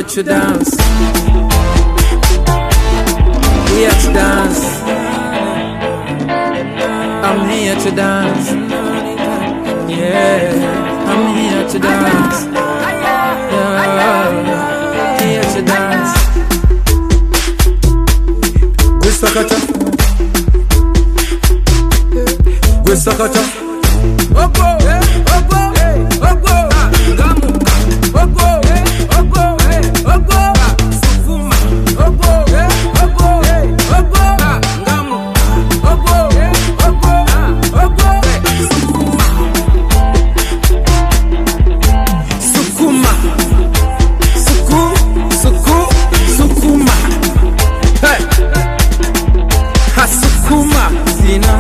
here to dance. Here to dance. I'm here to dance. Yeah, I'm here to dance. Yeah, here to dance. Gwesakata, Gwesakata. Ogo, ogo, ogo. Gamu, ogo, ogo, ogo. Sukuma, ogo, ogo, ogo. Gamu, ogo, ogo, ogo. Sukuma, sukuma. Hey, ha sukuma. Zina.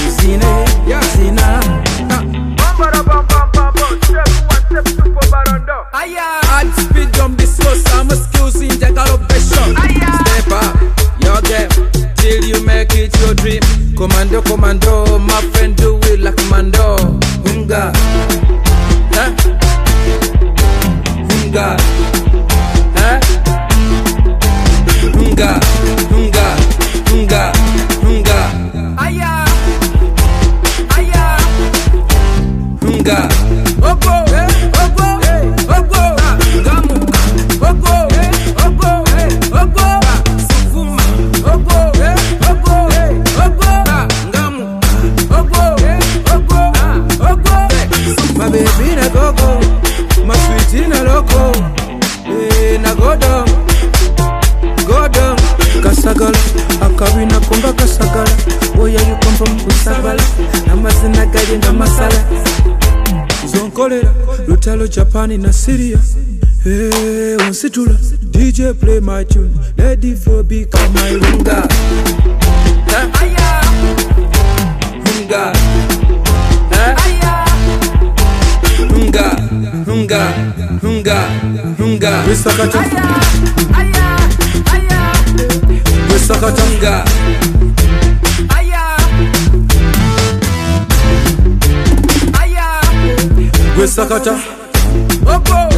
I'd speed jump this slow, some skills in the galopation. Step up, your game, till you make it your dream. Commando, commando, my friend do it like Mando. Hunga, huh? Hunga, huh? Hunga, hunga, hunga, hunga. Aya, aya, hunga. Ogo, ogo, ogo. Gamu, ogo, ogo, ogo. Sukuma, ogo, ogo, ogo. Gamu, ogo, ogo, ogo. My baby na gogo, my sweetie na loco. Na godong, godong. Kasagala, akabina kumba kasagala. Where you come from, Usagala? Namazina gaje na masala. Zonkolera, Lutalo, Japan na Syria. Hey, Onsitula, DJ play my tune. Let the flow become my hunga. Aya, hunga. Aya, hunga, hunga, hunga, hunga. Gwesakata, aya, aya. Gwesakata, hunga. Gwesakata, ogo.